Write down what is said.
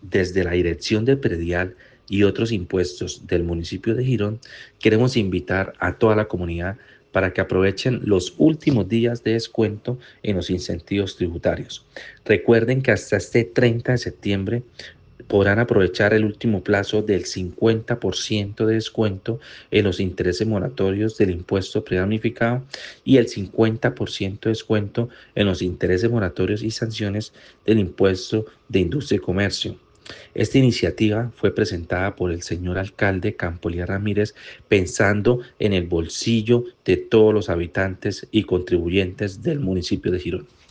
Desde la dirección de predial y otros impuestos del municipio de Girón, queremos invitar a toda la comunidad para que aprovechen los últimos días de descuento en los incentivos tributarios. Recuerden que hasta este 30 de septiembre podrán aprovechar el último plazo del 50% de descuento en los intereses moratorios del impuesto predial unificado y el 50% de descuento en los intereses moratorios y sanciones del impuesto de industria y comercio. Esta iniciativa fue presentada por el señor alcalde Campolier Ramírez pensando en el bolsillo de todos los habitantes y contribuyentes del municipio de Girón.